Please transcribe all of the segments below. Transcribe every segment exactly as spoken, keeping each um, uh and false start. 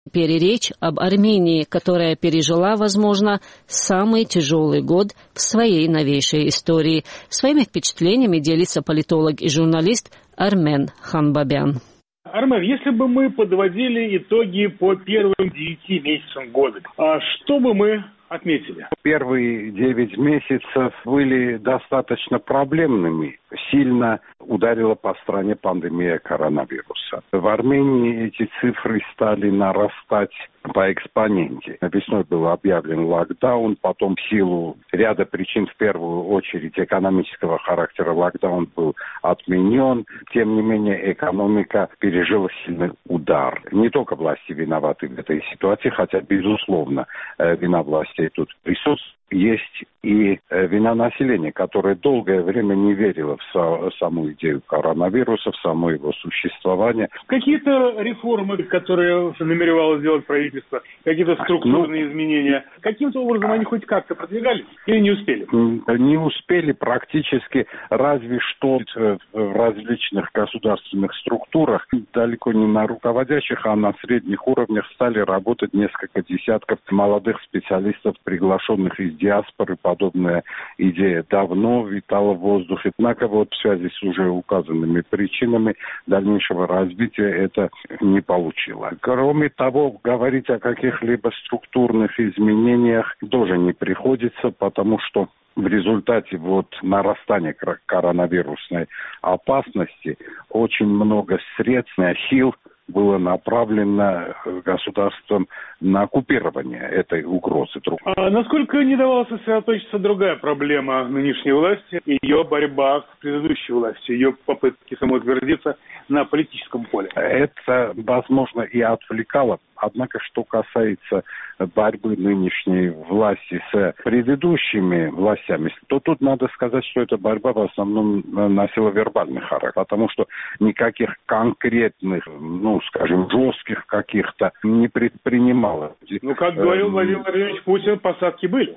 Теперь речь об Армении, которая пережила, возможно, самый тяжелый год в своей новейшей истории. Своими впечатлениями делится политолог и журналист Армен Ханбабян. Армен, если бы мы подводили итоги по первым девяти месяцам года, а что бы мы отметили? Первые девять месяцев были достаточно проблемными. Сильно ударила по стране пандемия коронавируса. В Армении эти цифры стали нарастать по экспоненте. Весной был объявлен локдаун, потом в силу ряда причин, в первую очередь экономического характера, локдаун был отменен. Тем не менее, экономика пережила сильный удар. Не только власти виноваты в этой ситуации, хотя, безусловно, вина властей тут присутствует. Есть и вина населения, которое долгое время не верило в саму идею коронавируса, в само его существование. Какие-то реформы, которые намеревалось сделать правительство, какие-то структурные ну, изменения, каким-то образом они хоть как-то продвигались или не успели? Не успели практически, разве что в различных государственных структурах, далеко не на руководящих, а на средних уровнях стали работать несколько десятков молодых специалистов, приглашенных из диаспоры. Подобная идея давно витала в воздухе. Однако вот в связи с уже указанными причинами дальнейшего развития это не получило. Кроме того, говорить о каких-либо структурных изменениях тоже не приходится, потому что в результате вот нарастания коронавирусной опасности очень много средств, сил было направлено государством на оккупирование этой угрозы. А насколько не давала сосредоточиться другая проблема нынешней власти, ее борьба с предыдущей властью, ее попытки самоутвердиться на политическом поле? Это, возможно, и отвлекало. Однако, что касается борьбы нынешней власти с предыдущими властями, то тут надо сказать, что эта борьба в основном носила вербальный характер, потому что никаких конкретных, ну, скажем, жестких каких-то не предпринимала. Ну, как говорил Владимир Владимирович Путин, посадки были.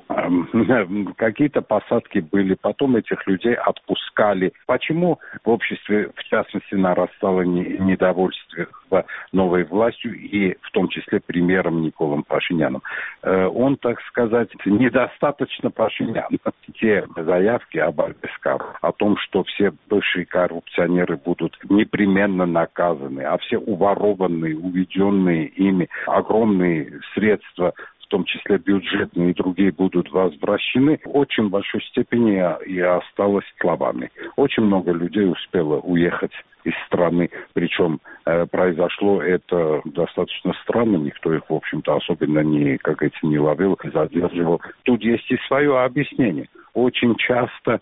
Какие-то посадки были, потом этих людей отпускали. Почему в обществе, в частности, нарастало недовольство новой властью и в том числе премьером Николом Пашиняном? Он, так сказать, недостаточно Пашинян. Те заявки об о том, что все бывшие коррупционеры будут непременно наказаны, а все уворованные, уведенные ими огромные средства, в том числе бюджетные и другие, будут возвращены, в очень большой степени и осталось словами. Очень много людей успело уехать из страны, причем э, произошло это достаточно странно, никто их, в общем-то, особенно не, как говорится, не ловил, задерживал. Тут есть и свое объяснение. Очень часто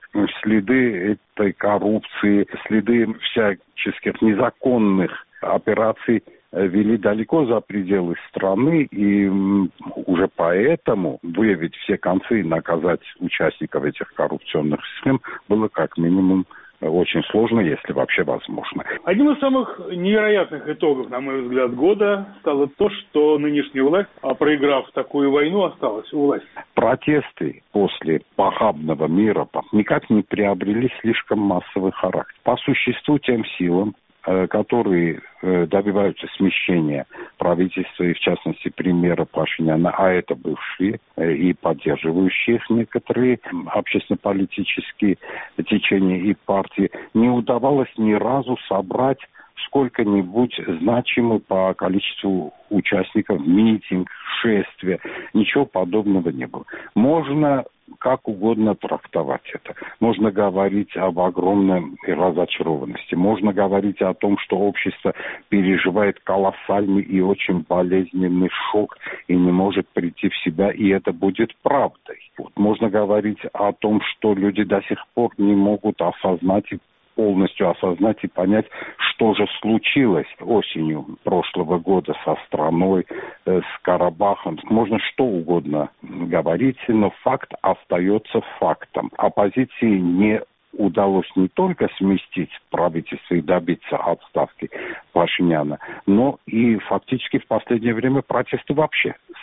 следы этой коррупции, следы всяческих незаконных операций вели далеко за пределы страны, и уже поэтому выявить все концы и наказать участников этих коррупционных схем было как минимум очень сложно, если вообще возможно. Одним из самых невероятных итогов, на мой взгляд, года стало то, что нынешняя власть, проиграв такую войну, осталась у власти. Протесты после похабного мира никак не приобрели слишком массовый характер. По существу тем силам, которые добиваются смещения правительства и, в частности, премьера Пашиняна, а это бывшие и поддерживающие их некоторые общественно-политические течения и партии, не удавалось ни разу собрать сколько-нибудь значимый по количеству участников митинг, шествия. Ничего подобного не было. Можно как угодно трактовать это. Можно говорить об огромной разочарованности. Можно говорить о том, что общество переживает колоссальный и очень болезненный шок и не может прийти в себя, и это будет правдой. Вот. Можно говорить о том, что люди до сих пор не могут осознать и полностью осознать и понять, что же случилось осенью прошлого года со страной, э, с Карабахом. Можно что угодно говорить, но факт остается фактом. Оппозиции не удалось не только сместить правительство и добиться отставки Пашиняна, но и фактически в последнее время протесты вообще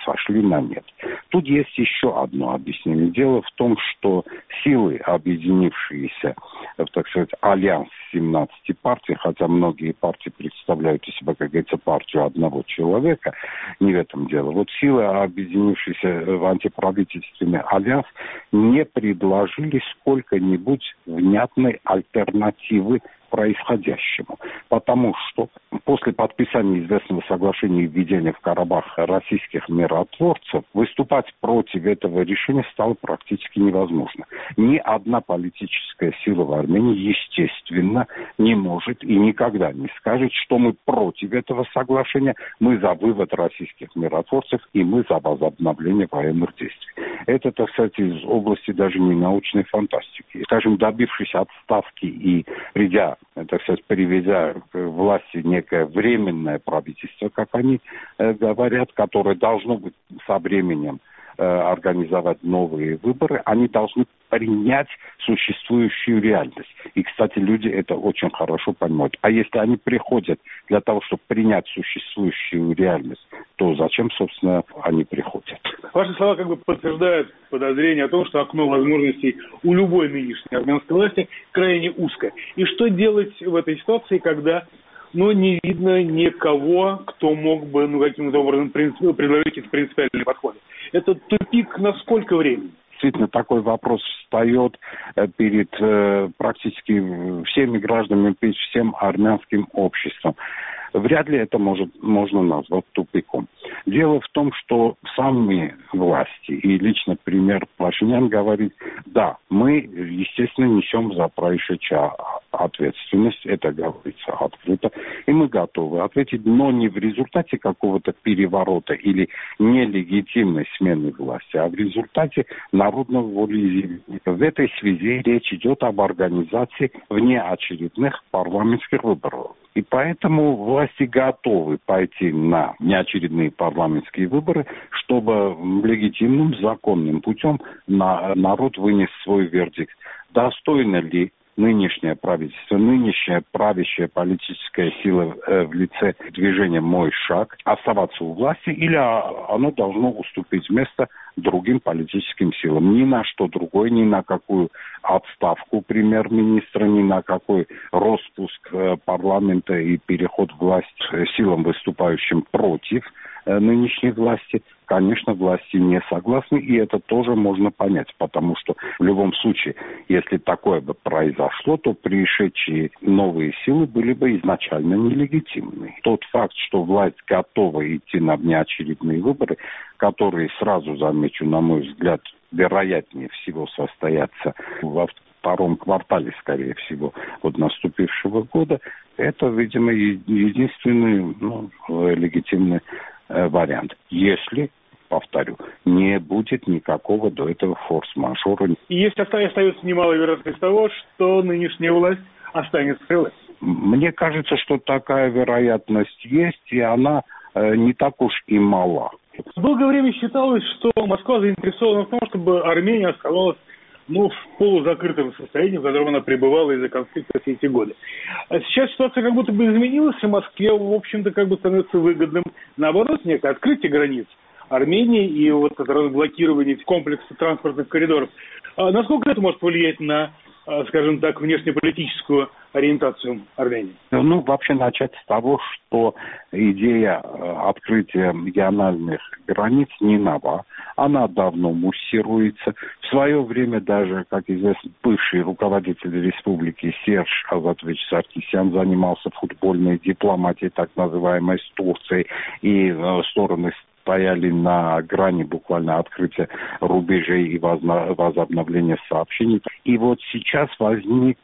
сошли на нет. Тут есть еще одно объяснение. Дело в том, что силы, объединившиеся, так сказать, альянс семнадцати партий, хотя многие партии представляют из себя, как говорится, партию одного человека, не в этом дело. Вот силы, объединившиеся в антиправительственный альянс, не предложили сколько-нибудь внятной альтернативы происходящему. Потому что после подписания известного соглашения и введения в Карабах российских миротворцев выступать против этого решения стало практически невозможно. Ни одна политическая сила в Армении, естественно, не может и никогда не скажет, что мы против этого соглашения, мы за вывод российских миротворцев и мы за возобновление военных действий. Это, так сказать, из области даже не научной фантастики. Скажем, добившись отставки и придя, так сказать, приведя к власти некое временное правительство, как они э, говорят, которое должно быть со временем э, организовать новые выборы, они должны принять существующую реальность. И, кстати, люди это очень хорошо понимают. А если они приходят для того, чтобы принять существующую реальность, то зачем, собственно, они приходят? Ваши слова как бы подтверждают подозрение о том, что окно возможностей у любой нынешней армянской власти крайне узкое. И что делать в этой ситуации, когда ну, не видно никого, кто мог бы ну, каким-то образом предложить какие-то принципиальные подходы? Это тупик на сколько времени? Действительно, такой вопрос встает перед э, практически всеми гражданами, перед всем армянским обществом. Вряд ли это может, можно назвать тупиком. Дело в том, что сами власти, и лично премьер Пашинян говорит, да, мы, естественно, несем за происшедшее ответственность, это говорится открыто, и мы готовы ответить, но не в результате какого-то переворота или нелегитимной смены власти, а в результате народного волеизъявления. В этой связи речь идет об организации внеочередных парламентских выборов. И поэтому власти готовы пойти на неочередные парламентские выборы, чтобы легитимным, законным путем на, народ вынес свой вердикт. Достойно ли нынешнее правительство, нынешняя правящая политическая сила э, в лице движения «Мой шаг» оставаться у власти, или оно должно уступить место другим политическим силам. Ни на что другое, ни на какую отставку премьер-министра, ни на какой распуск э, парламента и переход власти силам, выступающим против э, нынешней власти, конечно, власти не согласны, и это тоже можно понять, потому что в любом случае, если такое бы произошло, то пришедшие новые силы были бы изначально нелегитимны. Тот факт, что власть готова идти на внеочередные выборы, которые, сразу замечу, на мой взгляд, вероятнее всего состоятся во втором квартале, скорее всего, вот наступившего года, это, видимо, единственный ну, легитимный э, вариант. Если, повторю, не будет никакого до этого форс-мажора. И есть остается немалая вероятность того, что нынешняя власть останется при власти. Мне кажется, что такая вероятность есть, и она э, не так уж и мала. Долгое время считалось, что Москва заинтересована в том, чтобы Армения оставалась ну, в полузакрытом состоянии, в котором она пребывала из-за конфликта все эти годы. А сейчас ситуация как будто бы изменилась, и Москве, в общем-то, как бы становится выгодным, наоборот, некое открытие границ Армении и вот это разблокирование комплекса транспортных коридоров. А насколько это может повлиять на, скажем так, внешнеполитическую ориентацию Армении? Ну, вообще начать с того, что идея открытия региональных границ не нова. Она давно муссируется. В свое время даже, как известно, бывший руководитель республики Серж Азатович Саркисян занимался футбольной дипломатией, так называемой, с Турцией, и э, стороны стояли на грани буквально открытия рубежей и возобновления сообщений. И вот сейчас возник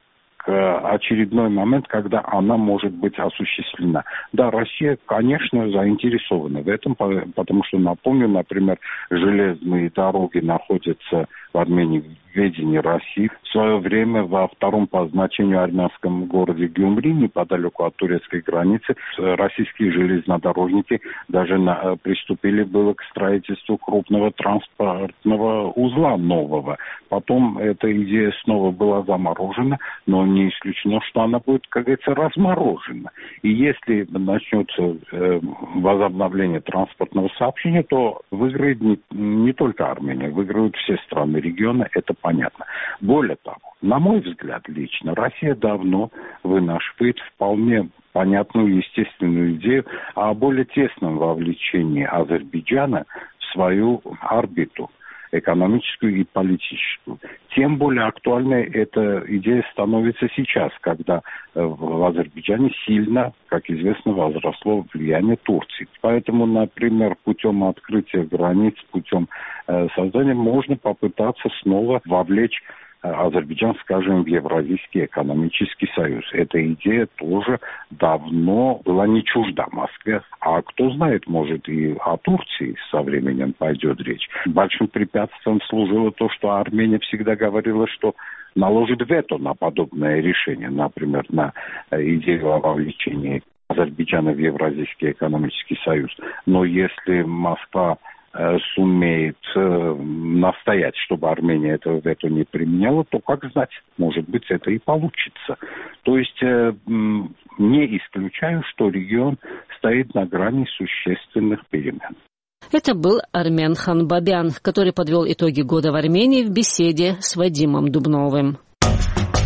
очередной момент, когда она может быть осуществлена. Да, Россия, конечно, заинтересована в этом, потому что, напомню, например, железные дороги находятся в Армении в ведении России. В свое время во втором по значению армянском городе Гюмри, неподалеку от турецкой границы, российские железнодорожники даже на, приступили было к строительству крупного транспортного узла нового. Потом эта идея снова была заморожена, но не исключено, что она будет, как говорится, разморожена. И если начнется э, возобновление транспортного сообщения, то выиграет не, не только Армения, выиграют все страны региона, это понятно. Более того, на мой взгляд лично, Россия давно вынашивает вполне понятную, естественную идею о более тесном вовлечении Азербайджана в свою орбиту, экономическую и политическую. Тем более актуальной эта идея становится сейчас, когда в Азербайджане сильно, как известно, возросло влияние Турции. Поэтому, например, путем открытия границ, путем э, создания можно попытаться снова вовлечь Азербайджан, скажем, в Евразийский экономический союз. Эта идея тоже давно была не чужда Москве. А кто знает, может, и о Турции со временем пойдет речь. Большим препятствием служило то, что Армения всегда говорила, что наложит вето на подобное решение, например, на идею о вовлечении Азербайджана в Евразийский экономический союз. Но если Москва сумеет э, настоять, чтобы Армения этого вето не применяла, то, как знать, может быть, это и получится. То есть э, не исключаю, что регион стоит на грани существенных перемен. Это был Армен Ханбабян, который подвел итоги года в Армении в беседе с Вадимом Дубновым.